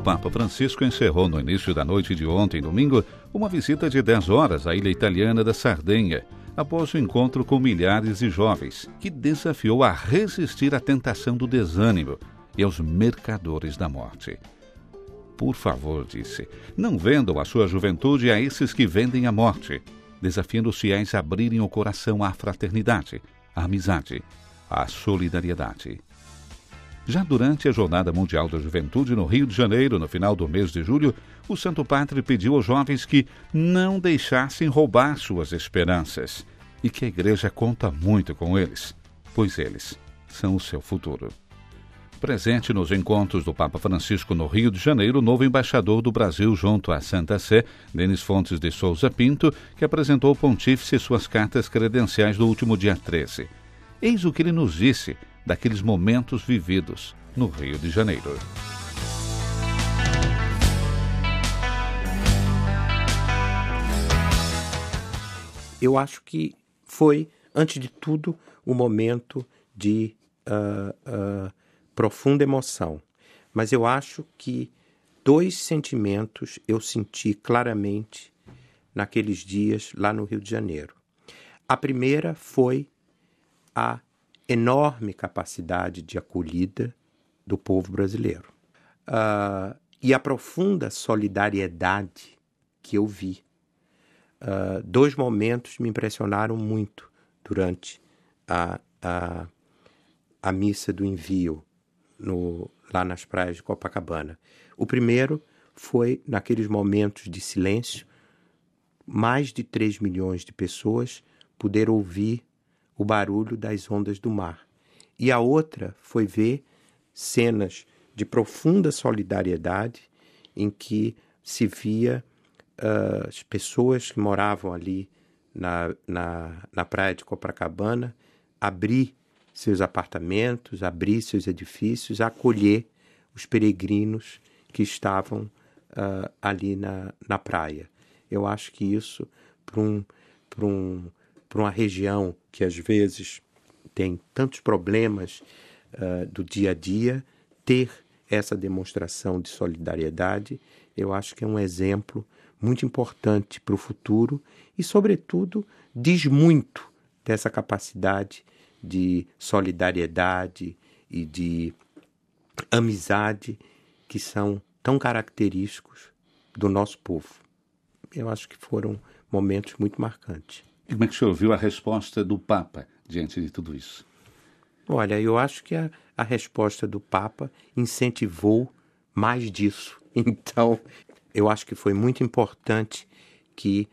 Papa Francisco encerrou no início da noite de ontem, domingo, uma visita de 10 horas à ilha italiana da Sardenha, após o encontro com milhares de jovens, que desafiou a resistir à tentação do desânimo e aos mercadores da morte. Por favor, disse, não vendam a sua juventude a esses que vendem a morte, desafiando os fiéis a abrirem o coração à fraternidade, à amizade, à solidariedade. Já durante a Jornada Mundial da Juventude no Rio de Janeiro, no final do mês de julho, o Santo Padre pediu aos jovens que não deixassem roubar suas esperanças e que a Igreja conta muito com eles, pois eles são o seu futuro. Presente nos encontros do Papa Francisco no Rio de Janeiro, o novo embaixador do Brasil junto à Santa Sé, Denis Fontes de Souza Pinto, que apresentou ao pontífice suas cartas credenciais do último dia 13. Eis o que ele nos disse daqueles momentos vividos no Rio de Janeiro. Eu acho que foi, antes de tudo, um momento de profunda emoção. Mas eu acho que 2 sentimentos eu senti claramente naqueles dias lá no Rio de Janeiro. A primeira foi a enorme capacidade de acolhida do povo brasileiro. E a profunda solidariedade que eu vi. 2 momentos me impressionaram muito durante a missa do envio lá nas praias de Copacabana. O primeiro foi naqueles momentos de silêncio, mais de 3 milhões de pessoas poder ouvir o barulho das ondas do mar. E a outra foi ver cenas de profunda solidariedade em que se via as pessoas que moravam ali na praia de Copacabana abrir seus apartamentos, abrir seus edifícios, acolher os peregrinos que estavam ali na praia. Eu acho que isso, para uma região que às vezes tem tantos problemas do dia a dia, ter essa demonstração de solidariedade, eu acho que é um exemplo muito importante para o futuro e, sobretudo, diz muito dessa capacidade de solidariedade e de amizade que são tão característicos do nosso povo. Eu acho que foram momentos muito marcantes. E como é que o senhor viu a resposta do Papa diante de tudo isso? Olha, eu acho que a resposta do Papa incentivou mais disso. Então, eu acho que foi muito importante que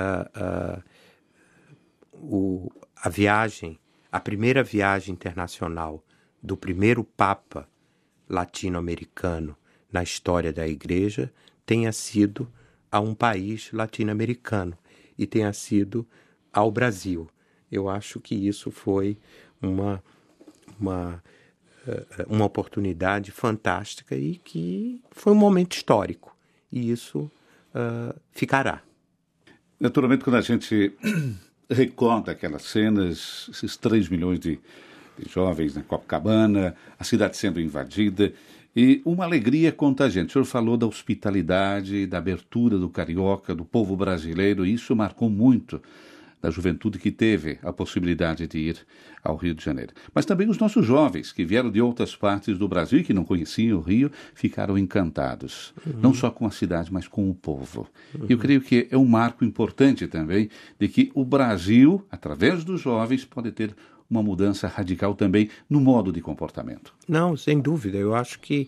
a primeira viagem internacional do primeiro Papa latino-americano na história da Igreja tenha sido a um país latino-americano e tenha sido ao Brasil. Eu acho que isso foi uma oportunidade fantástica e que foi um momento histórico. E isso ficará. Naturalmente, quando a gente recorda aquelas cenas, esses 3 milhões de jovens na Copacabana, a cidade sendo invadida, e uma alegria contagiante. O senhor falou da hospitalidade, da abertura do carioca, do povo brasileiro, e isso marcou muito da juventude que teve a possibilidade de ir ao Rio de Janeiro. Mas também os nossos jovens, que vieram de outras partes do Brasil e que não conheciam o Rio, ficaram encantados, não só com a cidade, mas com o povo. Eu creio que é um marco importante também de que o Brasil, através dos jovens, pode ter uma mudança radical também no modo de comportamento. Não, sem dúvida. Eu acho que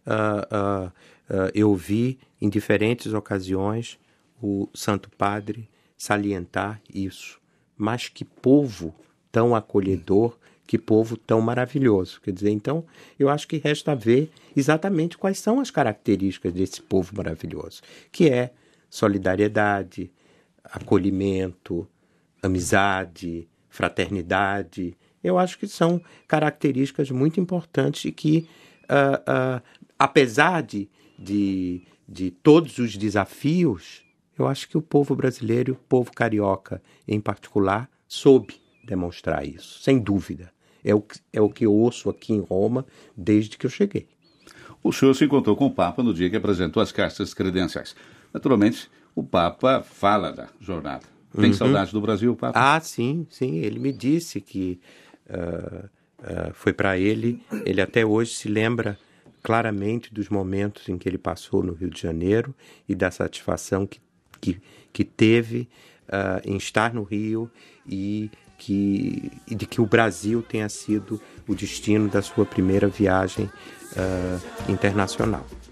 eu vi em diferentes ocasiões o Santo Padre salientar isso. Mas que povo tão acolhedor, que povo tão maravilhoso. Quer dizer, então, eu acho que resta ver exatamente quais são as características desse povo maravilhoso, que é solidariedade, acolhimento, amizade, fraternidade. Eu acho que são características muito importantes e que, apesar de todos os desafios, eu acho que o povo brasileiro, o povo carioca em particular, soube demonstrar isso, sem dúvida. É o que eu ouço aqui em Roma desde que eu cheguei. O senhor se encontrou com o Papa no dia que apresentou as cartas credenciais. Naturalmente, o Papa fala da jornada. Tem saudade do Brasil, Papa? Ah, sim. Ele me disse que foi para ele até hoje se lembra claramente dos momentos em que ele passou no Rio de Janeiro e da satisfação que teve em estar no Rio e de que o Brasil tenha sido o destino da sua primeira viagem internacional.